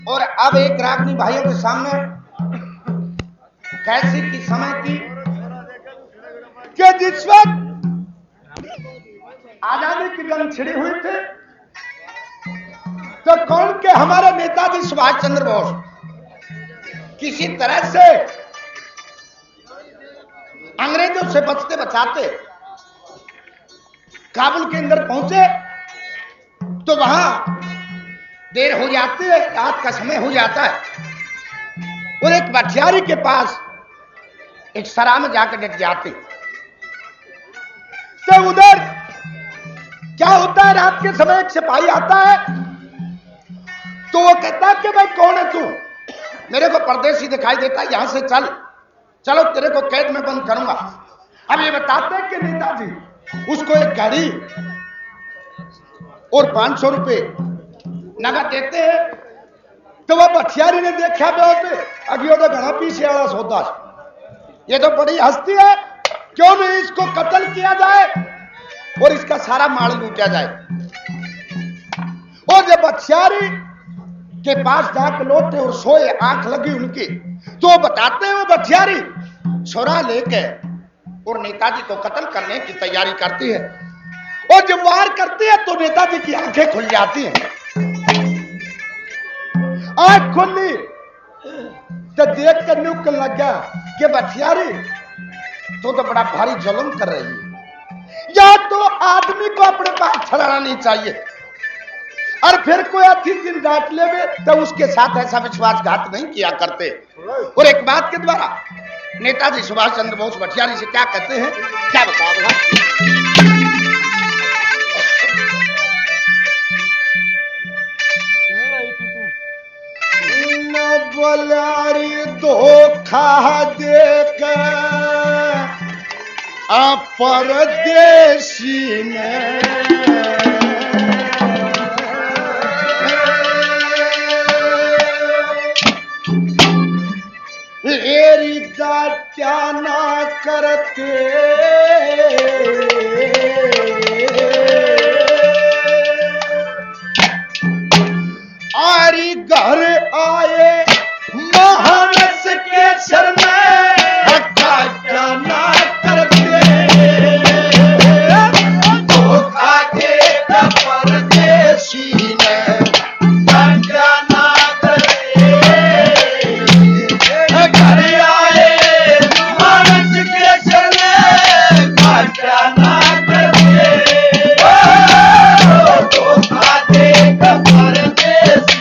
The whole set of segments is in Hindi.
और अब एक रागनी भाइयों के सामने कैसी की समय की कि जिस वक्त आजादी की जंग छिड़ी हुई थी तो कौन के हमारे नेताजी सुभाष चंद्र बोस किसी तरह से अंग्रेजों से बचते बचाते काबुल के अंदर पहुंचे तो वहां देर हो जाती है, रात का समय हो जाता है और एक भटियारी के पास एक सराह में जाकर डट जाते। तो उधर क्या होता है, रात के समय एक सिपाही आता है तो वो कहता है कि भाई कौन है तू, मेरे को परदेसी दिखाई देता है, यहां से चल, चलो तेरे को कैद में बंद करूंगा। अब ये बताते हैं कि नेताजी उसको एक गाड़ी और 500 रुपए नगद देते हैं। तो वह भटियारी ने देखा बहुत अगियो तो घना पीछे वाला सौदा, ये तो बड़ी हस्ती है, क्यों नहीं इसको कत्ल किया जाए और इसका सारा माल लूटा जाए। और जब भटियारी के पास जाकर लौटे और सोए, आंख लगी उनकी, तो बताते हैं वो भटियारी छोरा लेके और नेताजी को कत्ल करने की तैयारी करती है और जब वार करती है तो नेताजी की आंखें खुल जाती हैं। आंख खुली तो देख कर न्यूकल लग गया कि भटियारी तो बड़ा भारी जुल्म कर रही है, या तो आदमी को अपने पास छड़ाना नहीं चाहिए और फिर कोई अच्छी दिन डांट ले तो उसके साथ ऐसा विश्वासघात नहीं किया करते। और एक बात के द्वारा नेताजी सुभाष चंद्र बोस भटियारी से क्या कहते हैं, क्या बताओ। बोलारी धोखा देकर परदेसी ने एरी क्या ना करते आरी घर आए महानस के शर में क्या ना करते धोखा दे परदेसी ने क्या ना करते घर आए महानस के शर में क्या ना करते धोखा दे परदेसी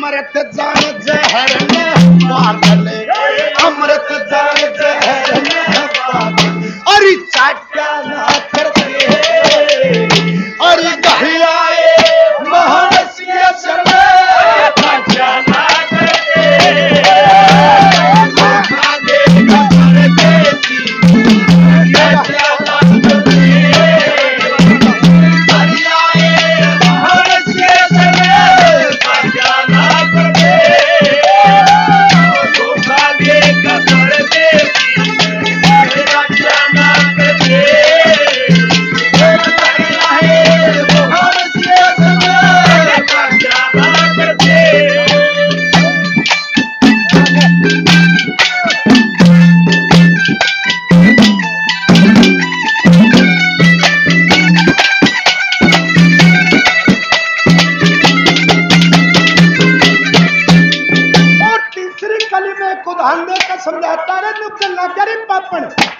अमृत जान जहर में पागल, अमृत जान जहर में पागल। अरे चाटा ना करते अरे गहराए महानसिया चले चाटा ना करते समझाता रे नुक्कड़ लगा रे पापड़।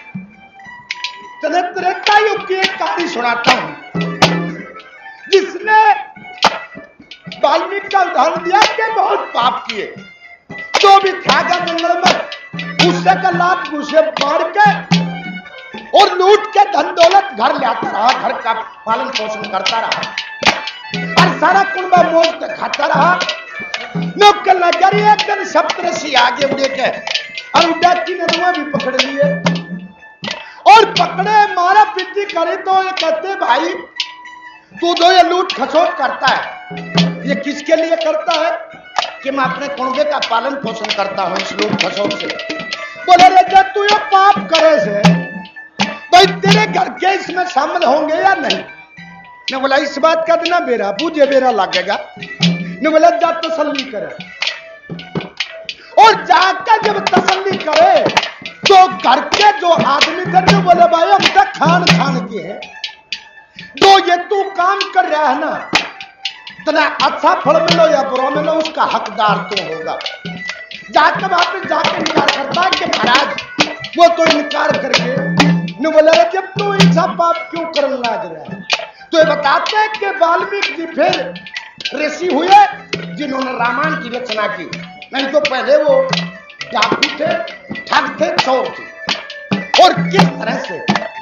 त्रेता युग की एक कहानी सुनाता हूं जिसने वाल्मीकि का उदाहरण दिया कि बहुत पाप किए, जो भी खागा मंगल में उससे का लाभ घुसे मार के और लूट के धन दौलत घर लाता रहा, घर का पालन पोषण करता रहा और सारा कुंबा मौज खाता रहा। नुक्कड़ लगा रे एक दिन सप्तऋषि आगे उड़े के और डाकी ने भी पकड़ लिए और पकड़े मारा पिट्टी करे तो ये कहते भाई तू जो ये लूट खसोट करता है ये किसके लिए करता है? कि मैं अपने कुंबे का पालन पोषण करता हूं इस लूट खसोट से। बोले रे जब तू ये पाप करे से तो तेरे घर के इसमें शामिल होंगे या नहीं? ने बोला इस बात का ना बेरा पूजे बेरा लगेगा। ने बोला जा तसल्ली करे और जाकर जब तसल्ली करे तो घर के जो आदमी थे जो बोले भाई हम तक खान खान के हैं, जो ये तू काम कर रहा है ना तना अच्छा फल मिलो या बुरा मिलो उसका हकदार तो होगा। जाकर वहां पे जाकर इनकार करता है कि महाराज वो तो इनकार करके ने बोला जब तू ऐसा पाप क्यों करने लग रहा है? तो ये बताते हैं कि वाल्मीकि जी फिर ऋषि हुए जिन्होंने रामायण की रचना की। नहीं तो पहले वो डाकू थे, ठग थे, चोर थे। और किस तरह से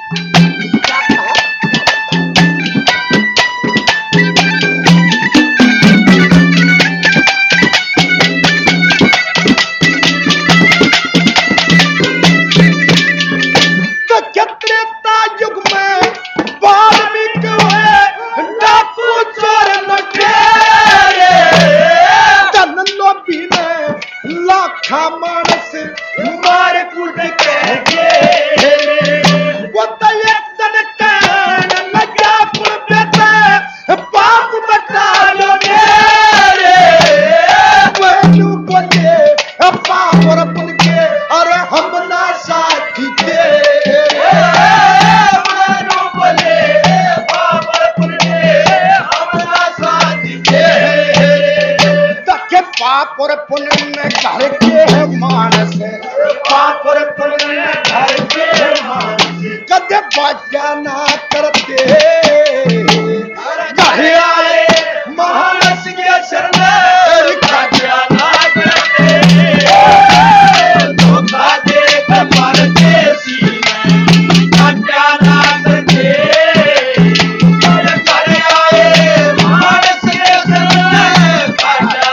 तो त्रेता युग में वाल्मीकि हुए डाकू चोर लुटेरे धन लोभी में लाखा मानस मार कूट के वो तो एक दिन कहने लगा कुर्बे पे पाप बता लो मेरे वो बोले पाप और पुन के अरे हम ना साथी थे पाप और पुण्य में घर के है मानस, पाप और पुण्य में घर के है मानस कदे बाजा ना करते कहे आए मानस के शरण बाजा ना करते धोखा दे कमर देसी में बाजा ना करते कहे आए मानस के शरण बाजा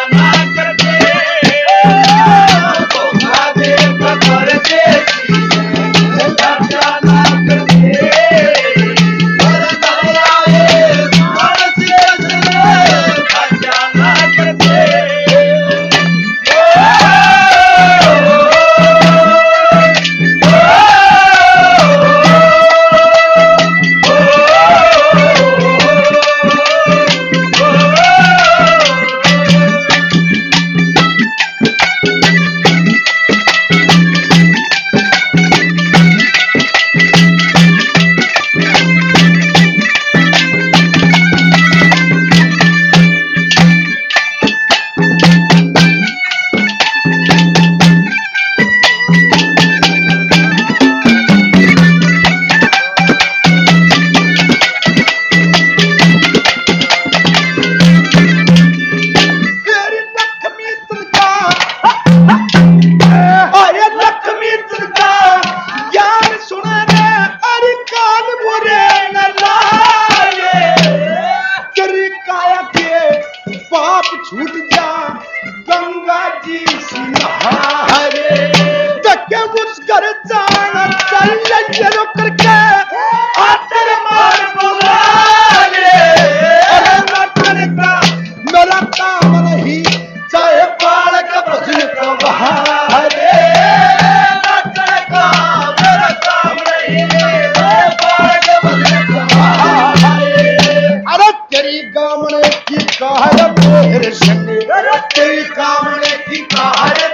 चलो करके आतर मार बोला मेरा काम नहीं चाहे बाल का भजन का बहारे मेरा काम नहीं बाल का भजन का बहारे अरे तेरी गामने की कहा मेरे संगे अरे तेरी कामने की कहा